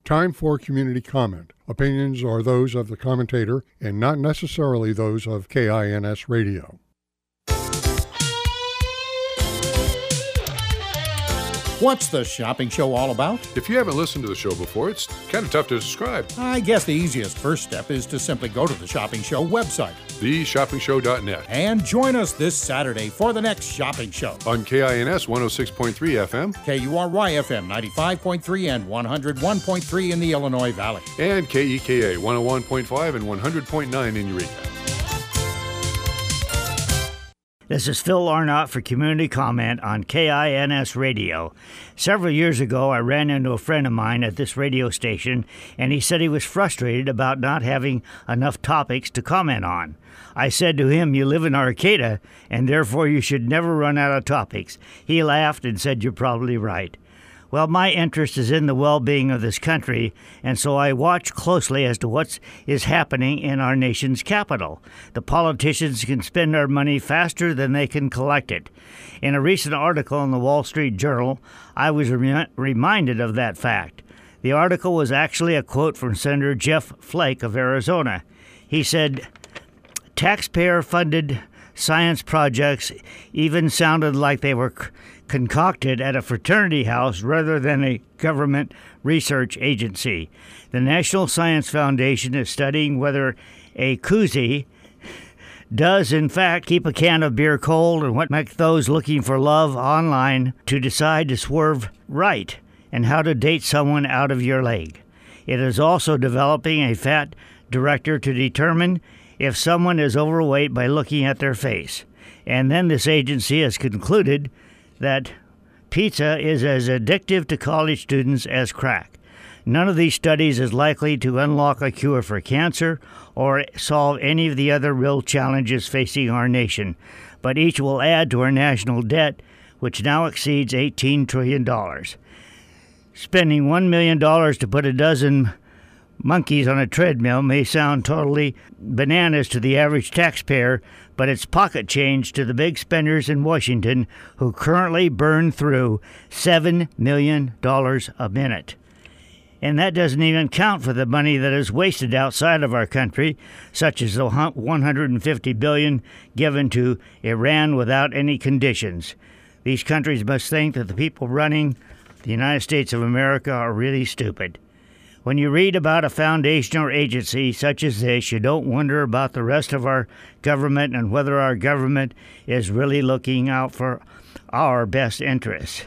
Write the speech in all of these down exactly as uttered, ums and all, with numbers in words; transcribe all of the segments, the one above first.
Time for community comment. Opinions are those of the commentator and not necessarily those of K I N S Radio. What's the shopping show all about? If you haven't listened to the show before, it's kind of tough to describe. I guess the easiest first step is to simply go to the Shopping Show website, the shopping show dot net, and join us this Saturday for the next shopping show. On K I N S one oh six point three F M, K U R Y F M ninety-five point three and one oh one point three in the Illinois Valley, and K E K A one oh one point five and one hundred point nine in Eureka. This is Phil Arnott for Community Comment on K I N S Radio. Several years ago, I ran into a friend of mine at this radio station, and he said he was frustrated about not having enough topics to comment on. I said to him, "You live in Arcata, and therefore you should never run out of topics." He laughed and said, "You're probably right." Well, my interest is in the well-being of this country, and so I watch closely as to what is happening in our nation's capital. The politicians can spend our money faster than they can collect it. In a recent article in the Wall Street Journal, I was re- reminded of that fact. The article was actually a quote from Senator Jeff Flake of Arizona. He said, "Taxpayer-funded science projects even sounded like they were c- concocted at a fraternity house rather than a government research agency. The National Science Foundation is studying whether a koozie does in fact keep a can of beer cold and what makes those looking for love online to decide to swerve right and how to date someone out of your leg. It is also developing a fat director to determine if someone is overweight by looking at their face. And then this agency has concluded that pizza is as addictive to college students as crack. None of these studies is likely to unlock a cure for cancer or solve any of the other real challenges facing our nation, but each will add to our national debt, which now exceeds eighteen trillion dollars. Spending one million dollars to put a dozen monkeys on a treadmill may sound totally bananas to the average taxpayer, but it's pocket change to the big spenders in Washington who currently burn through seven million dollars a minute. And that doesn't even count for the money that is wasted outside of our country, such as the one hundred fifty billion dollars given to Iran without any conditions. These countries must think that the people running the United States of America are really stupid. When you read about a foundation or agency such as this, you don't wonder about the rest of our government and whether our government is really looking out for our best interests.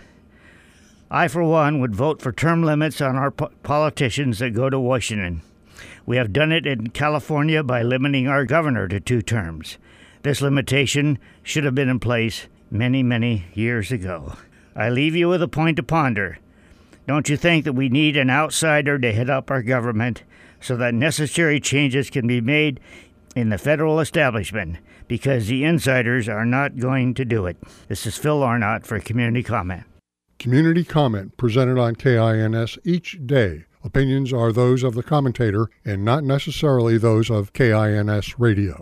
I, for one, would vote for term limits on our po- politicians that go to Washington. We have done it in California by limiting our governor to two terms. This limitation should have been in place many, many years ago. I leave you with a point to ponder. Don't you think that we need an outsider to head up our government so that necessary changes can be made in the federal establishment? Because the insiders are not going to do it. This is Phil Arnott for Community Comment. Community comment presented on K I N S each day. Opinions are those of the commentator and not necessarily those of K I N S Radio.